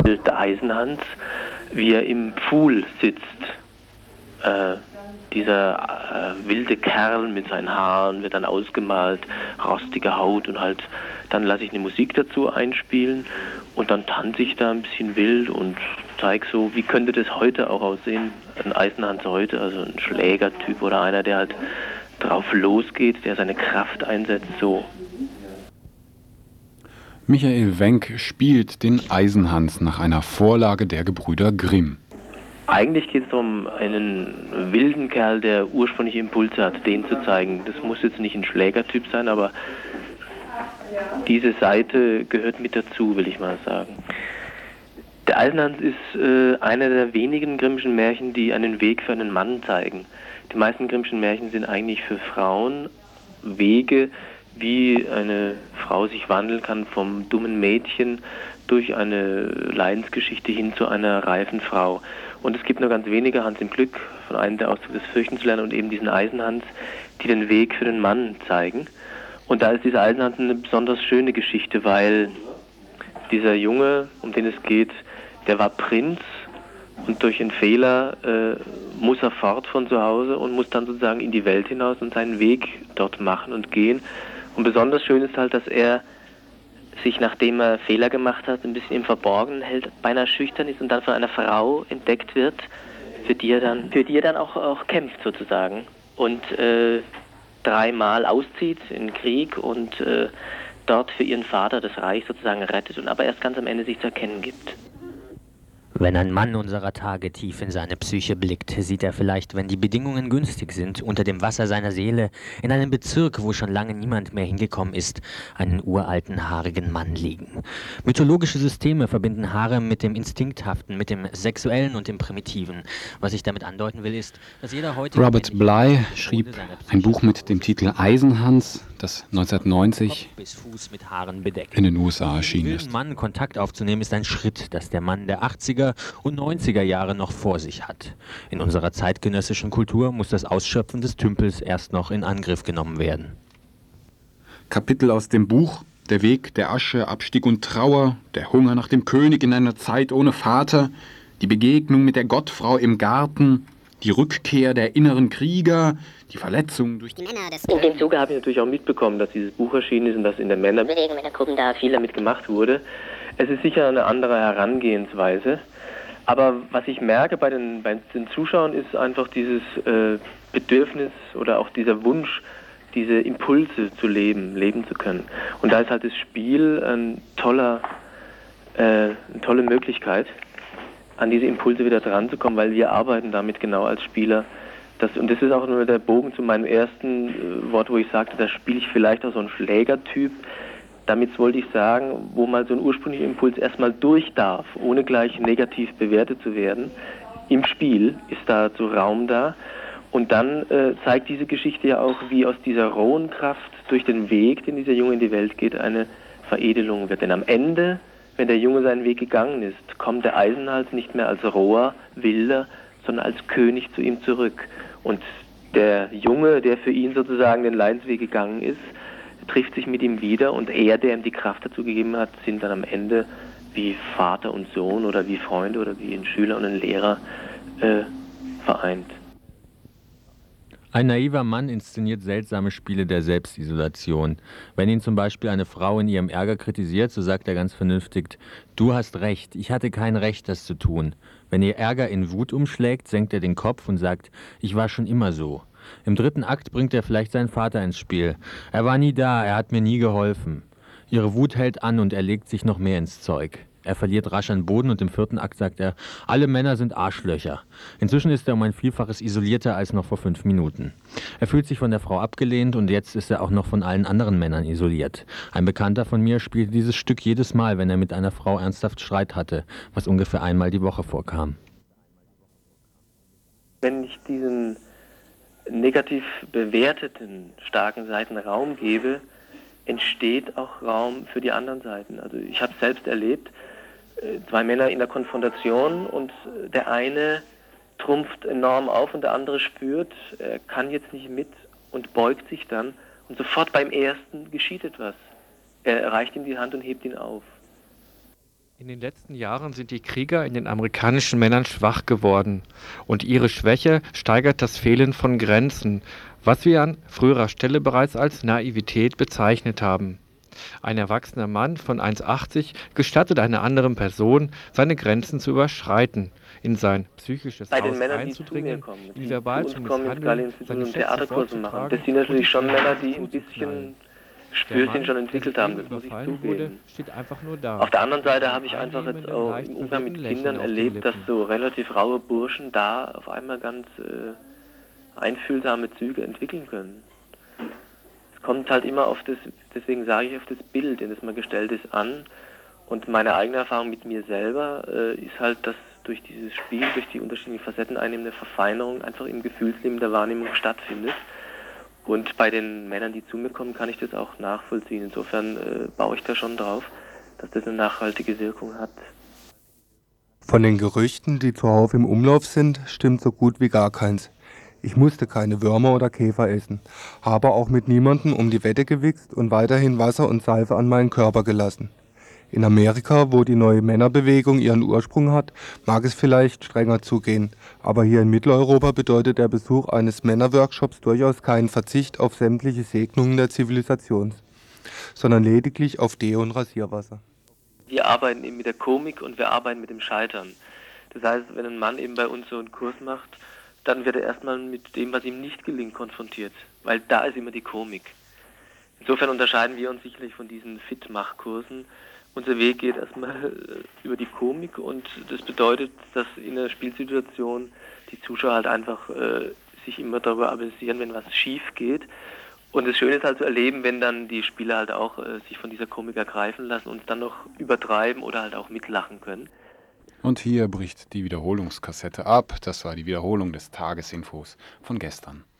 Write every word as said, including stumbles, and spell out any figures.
Der Eisenhans, wie er im Pfuhl sitzt. Äh, dieser äh, wilde Kerl mit seinen Haaren wird dann ausgemalt, rostige Haut und halt, dann lasse ich eine Musik dazu einspielen und dann tanze ich da ein bisschen wild und zeige so, wie könnte das heute auch aussehen, ein Eisenhans heute, also ein Schlägertyp oder einer, der halt drauf losgeht, der seine Kraft einsetzt, so. Michael Wenck spielt den Eisenhans nach einer Vorlage der Gebrüder Grimm. Eigentlich geht es um einen wilden Kerl, der ursprüngliche Impulse hat, den zu zeigen. Das muss jetzt nicht ein Schlägertyp sein, aber diese Seite gehört mit dazu, will ich mal sagen. Der Eisenhans ist äh, einer der wenigen Grimmschen Märchen, die einen Weg für einen Mann zeigen. Die meisten Grimmschen Märchen sind eigentlich für Frauen Wege, wie eine Frau sich wandeln kann vom dummen Mädchen durch eine Leidensgeschichte hin zu einer reifen Frau. Und es gibt nur ganz wenige, Hans im Glück, von einem der Ausdruck des Fürchten zu lernen und eben diesen Eisenhans, die den Weg für den Mann zeigen. Und da ist dieser Eisenhans eine besonders schöne Geschichte, weil dieser Junge, um den es geht, der war Prinz und durch einen Fehler äh, muss er fort von zu Hause und muss dann sozusagen in die Welt hinaus und seinen Weg dort machen und gehen. Und besonders schön ist halt, dass er sich, nachdem er Fehler gemacht hat, ein bisschen im Verborgenen hält, beinahe schüchtern ist und dann von einer Frau entdeckt wird, für die er dann, für die er dann auch, auch kämpft sozusagen und äh, dreimal auszieht in den Krieg und äh, dort für ihren Vater das Reich sozusagen rettet und aber erst ganz am Ende sich zu erkennen gibt. Wenn ein Mann unserer Tage tief in seine Psyche blickt, sieht er vielleicht, wenn die Bedingungen günstig sind, unter dem Wasser seiner Seele, in einem Bezirk, wo schon lange niemand mehr hingekommen ist, einen uralten, haarigen Mann liegen. Mythologische Systeme verbinden Harem mit dem Instinkthaften, mit dem Sexuellen und dem Primitiven. Was ich damit andeuten will, ist, dass jeder heute... Robert Bly schrieb ein Buch mit dem Titel Eisenhans, das neunzehnhundertneunzig in den U S A erschienen ist. Mit dem Mann Kontakt aufzunehmen, ist ein Schritt, das der Mann der achtziger und neunziger Jahre noch vor sich hat. In unserer zeitgenössischen Kultur muss das Ausschöpfen des Tümpels erst noch in Angriff genommen werden. Kapitel aus dem Buch: Der Weg der Asche, Abstieg und Trauer, der Hunger nach dem König in einer Zeit ohne Vater, die Begegnung mit der Gottfrau im Garten, die Rückkehr der inneren Krieger, die Verletzung durch die Männer des... In dem Zuge habe ich natürlich auch mitbekommen, dass dieses Buch erschienen ist und dass in der Männerbewegung, in der Gruppe da viel damit gemacht wurde. Es ist sicher eine andere Herangehensweise, aber was ich merke bei den, bei den Zuschauern ist einfach dieses äh, Bedürfnis oder auch dieser Wunsch, diese Impulse zu leben, leben zu können. Und da ist halt das Spiel ein toller, äh, eine tolle Möglichkeit, an diese Impulse wieder dran zu kommen, weil wir arbeiten damit genau als Spieler. Das, und das ist auch nur der Bogen zu meinem ersten äh, Wort, wo ich sagte, da spiele ich vielleicht auch so einen Schlägertyp. Damit wollte ich sagen, wo mal so ein ursprünglicher Impuls erstmal durch darf, ohne gleich negativ bewertet zu werden. Im Spiel ist dazu Raum da. Und dann äh, zeigt diese Geschichte ja auch, wie aus dieser rohen Kraft durch den Weg, den dieser Junge in die Welt geht, eine Veredelung wird. Denn am Ende, wenn der Junge seinen Weg gegangen ist, kommt der Eisenhals nicht mehr als roher, wilder, sondern als König zu ihm zurück. Und der Junge, der für ihn sozusagen den Leidensweg gegangen ist, trifft sich mit ihm wieder und er, der ihm die Kraft dazu gegeben hat, sind dann am Ende wie Vater und Sohn oder wie Freunde oder wie ein Schüler und ein Lehrer äh, vereint. Ein naiver Mann inszeniert seltsame Spiele der Selbstisolation. Wenn ihn zum Beispiel eine Frau in ihrem Ärger kritisiert, so sagt er ganz vernünftig: Du hast recht, ich hatte kein Recht, das zu tun. Wenn ihr Ärger in Wut umschlägt, senkt er den Kopf und sagt: Ich war schon immer so. Im dritten Akt bringt er vielleicht seinen Vater ins Spiel. Er war nie da, er hat mir nie geholfen. Ihre Wut hält an und er legt sich noch mehr ins Zeug. Er verliert rasch an Boden und im vierten Akt sagt er: Alle Männer sind Arschlöcher. Inzwischen ist er um ein Vielfaches isolierter als noch vor fünf Minuten. Er fühlt sich von der Frau abgelehnt und jetzt ist er auch noch von allen anderen Männern isoliert. Ein Bekannter von mir spielte dieses Stück jedes Mal, wenn er mit einer Frau ernsthaft Streit hatte, was ungefähr einmal die Woche vorkam. Wenn ich diesen negativ bewerteten starken Seiten Raum gebe, entsteht auch Raum für die anderen Seiten. Also ich habe es selbst erlebt, zwei Männer in der Konfrontation und der eine trumpft enorm auf und der andere spürt, er kann jetzt nicht mit und beugt sich dann und sofort beim ersten geschieht etwas. Er reicht ihm die Hand und hebt ihn auf. In den letzten Jahren sind die Krieger in den amerikanischen Männern schwach geworden und ihre Schwäche steigert das Fehlen von Grenzen, was wir an früherer Stelle bereits als Naivität bezeichnet haben. Ein erwachsener Mann von eins Komma achtzig gestattet einer anderen Person, seine Grenzen zu überschreiten, in sein psychisches Bei den Haus Männern, die zu mir einzudringen, kommen, ihn die verbal zu zu uns kommen, ins misshandeln, Institut seine und Schätze Theaterkurse machen, vorzutragen das sind natürlich schon und Männer, die ein zuzuknallen. bisschen Der Spürchen Mann, schon der entwickelt sich haben, eben das muss ich überfallen wurde, zugeben. steht einfach nur da. Auf der anderen Seite Mit habe ich einem einfach jetzt einnehmenden, auch leicht im Umgang mit verwirrten Kindern Lächeln auf den erlebt, dass Lippen. so relativ raue Burschen da auf einmal ganz äh, einfühlsame Züge entwickeln können. Es kommt halt immer auf das, deswegen sage ich, auf das Bild, in das man gestellt ist, an. Und meine eigene Erfahrung mit mir selber äh, ist halt, dass durch dieses Spiel, durch die unterschiedlichen Facetten einnehmende Verfeinerung einfach im Gefühlsleben der Wahrnehmung stattfindet. Und bei den Männern, die zu mir kommen, kann ich das auch nachvollziehen. Insofern äh, baue ich da schon drauf, dass das eine nachhaltige Wirkung hat. Von den Gerüchten, die zuhauf im Umlauf sind, stimmt so gut wie gar keins. Ich musste keine Würmer oder Käfer essen, habe auch mit niemandem um die Wette gewichst und weiterhin Wasser und Seife an meinen Körper gelassen. In Amerika, wo die neue Männerbewegung ihren Ursprung hat, mag es vielleicht strenger zugehen, aber hier in Mitteleuropa bedeutet der Besuch eines Männerworkshops durchaus keinen Verzicht auf sämtliche Segnungen der Zivilisation, sondern lediglich auf Deo und Rasierwasser. Wir arbeiten eben mit der Komik und wir arbeiten mit dem Scheitern. Das heißt, wenn ein Mann eben bei uns so einen Kurs macht, dann wird er erstmal mit dem, was ihm nicht gelingt, konfrontiert, weil da ist immer die Komik. Insofern unterscheiden wir uns sicherlich von diesen Fit-Mach-Kursen. Unser Weg geht erstmal über die Komik und das bedeutet, dass in einer Spielsituation die Zuschauer halt einfach äh, sich immer darüber amüsieren, wenn was schief geht. Und das Schöne ist halt zu erleben, wenn dann die Spieler halt auch äh, sich von dieser Komik ergreifen lassen und dann noch übertreiben oder halt auch mitlachen können. Und hier bricht die Wiederholungskassette ab. Das war die Wiederholung des Tagesinfos von gestern.